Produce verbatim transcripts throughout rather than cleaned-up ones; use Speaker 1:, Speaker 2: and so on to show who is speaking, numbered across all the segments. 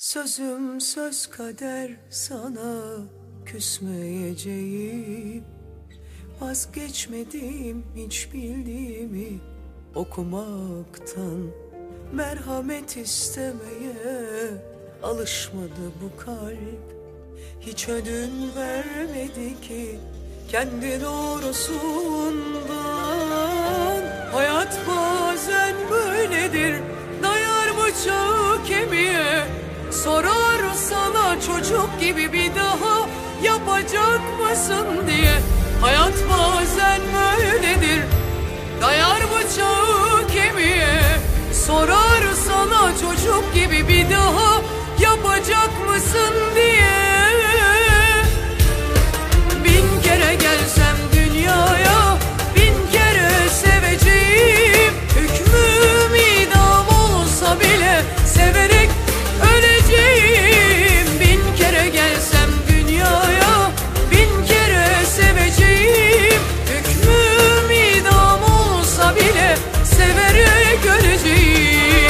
Speaker 1: Sözüm söz kader, sana küsmeyeceğim. Vazgeçmedim hiç bildiğimi okumaktan. Merhamet istemeye alışmadı bu kalp. Hiç ödün vermedi ki kendi doğrusundan. Hayat bazen böyledir, dayar bıçağı kemiğe. Sorar sana çocuk gibi bir daha yapacak mısın diye. Hayat bazen böyledir, dayar bıçağı kemiğe. Sorar sana çocuk gibi bir daha yapacak mısın diye. Bin kere gelsem dünyaya, bin kere seveceğim. Hükmüm idam olsa bile severek öleceğim. Bin kere gelsem dünyaya, bin kere seveceğim. Hükmüm idam olsa bile severek öleceğim.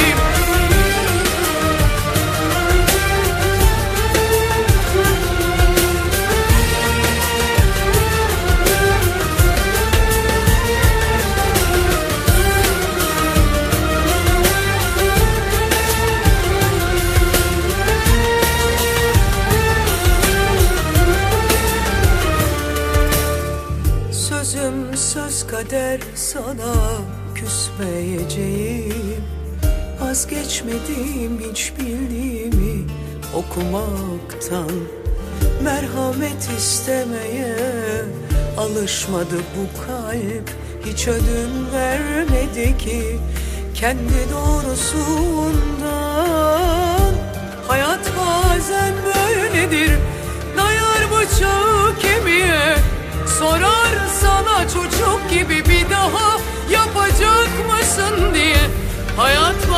Speaker 1: Sözüm söz kader, sana küsmeyeceğim. Vazgeçmedim hiç bildiğimi okumaktan. Merhamet istemeye alışmadı bu kalp. Hiç ödün vermedi ki kendi doğrusundan. Hayat bazen böyledir, dayar bıçağı kemiğe. Sorar sana çocuk gibi bir daha yapacak mısın diye. Hayat